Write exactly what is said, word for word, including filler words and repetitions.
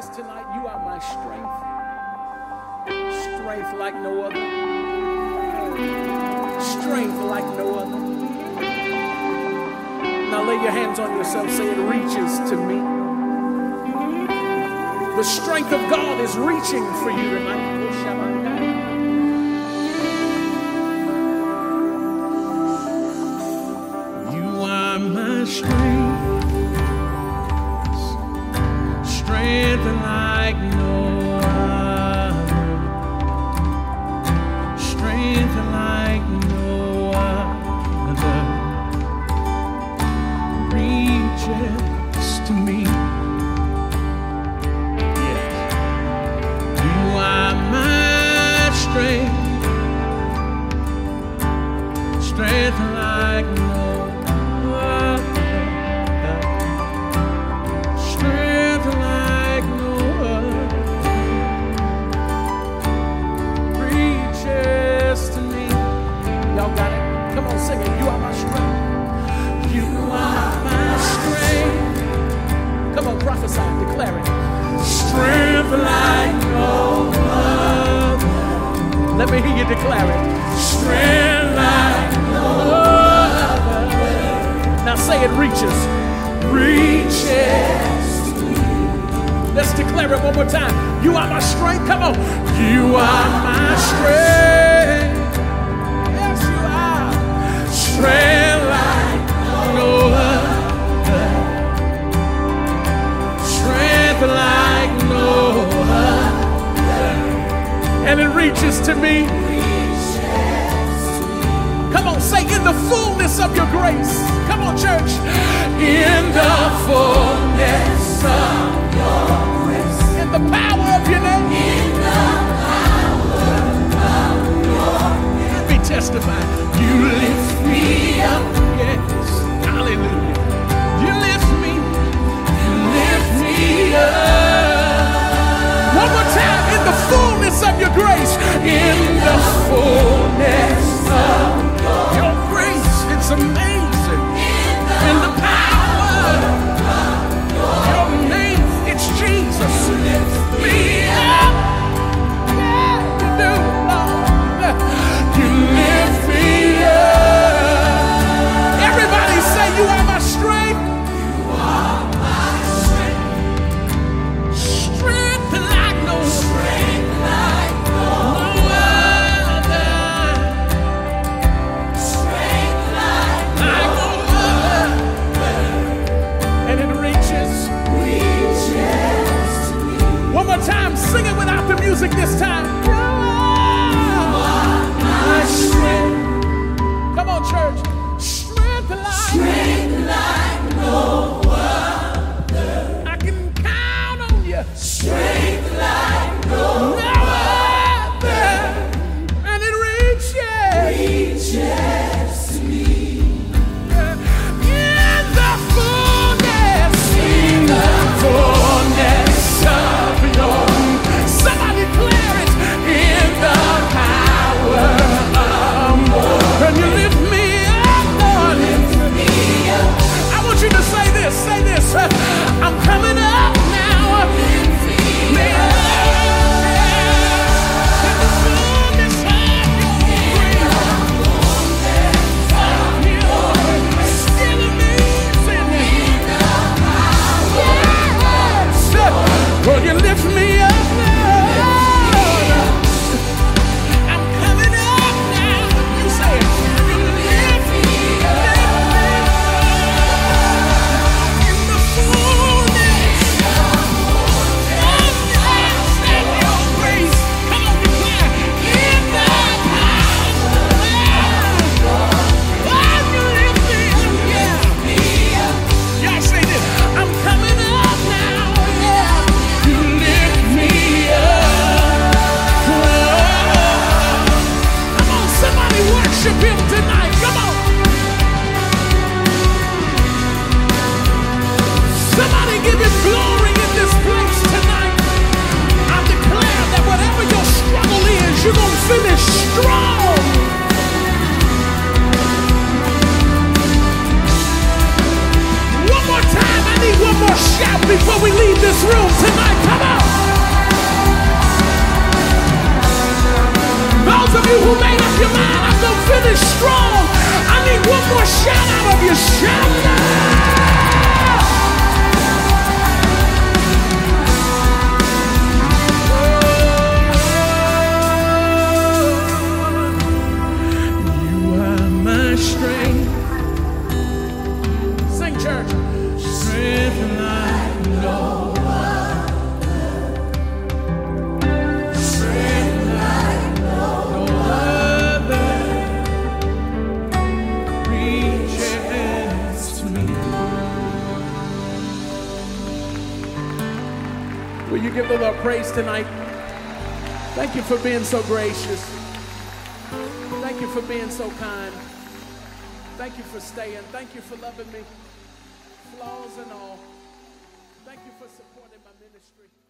tonight, you are my strength. Strength like no other. Strength like no other. Now lay your hands on yourself, say it reaches to me. The strength of God is reaching for you tonight. You are my strength. Strength like no other. Strength like no other. Reaches to me. Yes. You are my strength. Strength like no other. Prophesy, declare it. Strength like no other. Let me hear you declare it. Strength like no other. Now say it reaches. Reaches to me. Let's declare it one more time. You are my strength. Come on. You are my strength. Yes, you are. Strength like no other. Like no other. And it reaches to me. Reaches to me. Come on, say in the fullness of your grace. Come on, church. In the fullness of your grace. In the power of your name. In the power of your name. Let me testify. You lift me up. Yes. Hallelujah. You lift me. You lift me up. One more time, in the fullness of your grace, in the fullness of your grace, it's amazing. In the power of your name, it's Jesus. Lift me up. Yeah, you do, Lord. You lift me up. Everybody say, you are my strength. You are my strength. Strength like no strength like no other. Strength like no other. And it reaches, reaches to me. One more time, sing it without the music this time. You are my strength. Come on, church. Strength like, strength like no other. I can count on you. Strength like no other. And it reaches, reaches to me. In the fullness, in the fullness of your, somebody declare it. In the power of more. And you lift me up, Lord. Lift me up. I want you to say this, say this. I'm coming up now. Lift me up. In the fullness of your grace. Still amazing. Yes. Will you lift me up, Lord? I'm coming up now. You say it. You lift me up. In the fullness of your grace. Come on, declare. In the power of you lift me up. Yeah. Y'all say this. I'm coming up now. Yeah. You lift me up. Come on, somebody worship him tonight. Come on. Somebody give him glory in this place tonight. I declare that whatever your struggle is, you're going to finish strong. One more time, I need one more shout before we leave this room tonight. Come on. who made up your mind, I'm going to finish strong. I need one more shout out of you. Shout now. You are my strength. Sing, church. Strength like no Will you give the Lord praise tonight? Thank you for being so gracious. Thank you for being so kind. Thank you for staying. Thank you for loving me, flaws and all. Thank you for supporting my ministry.